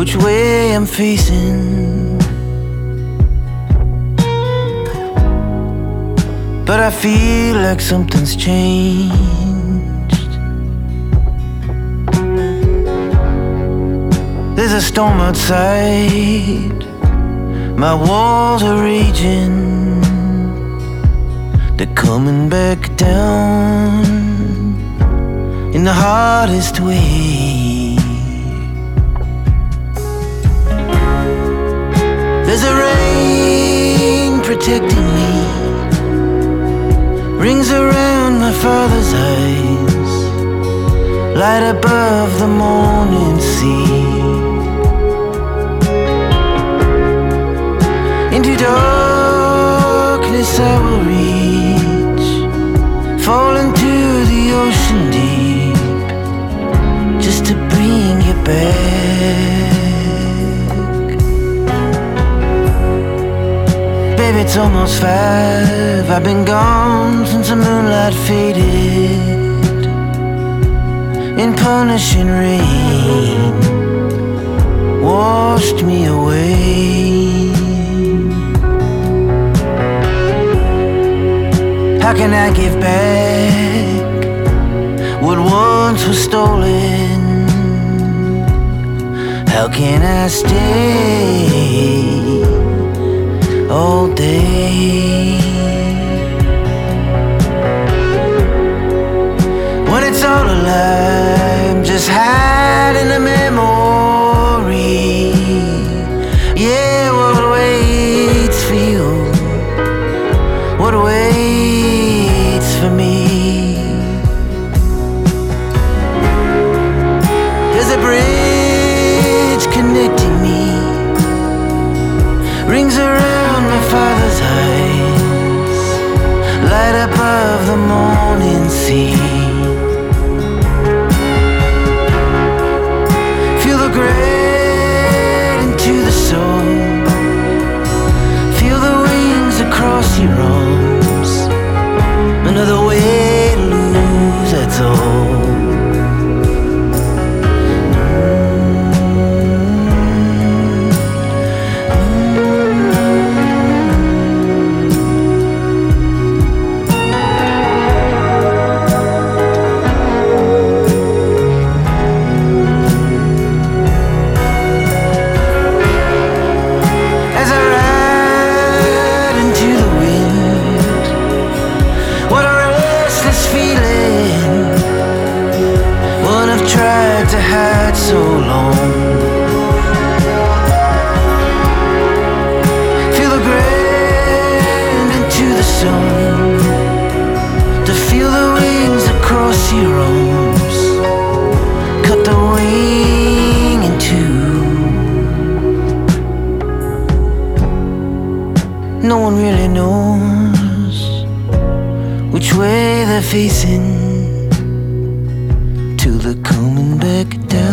which way I'm facing, but I feel like something's changed. There's a storm outside, my walls are raging, they're coming back down in the hardest way. There's a rain protecting me, rings around my father's eyes, light above the morning sea. Into darkness I will reach, fall into the ocean deep, just to bring you back. Baby, it's almost 5, I've been gone since the moonlight faded in punishing rain, washed me away. How can I give back what once was stolen? How can I stay all day when it's all a lie? I'm just hiding a memory. Yeah, what waits for you? What waits for me? There's a bridge connecting me, rings around my father's eyes, light above the morning sea. Feel the grit into the soul, feel the wings across your arms, another way to lose, that's all. To hide so long, feel the ground into the sun, to feel the wings across your arms, cut the wing in two. No one really knows which way they're facing till they're coming back down.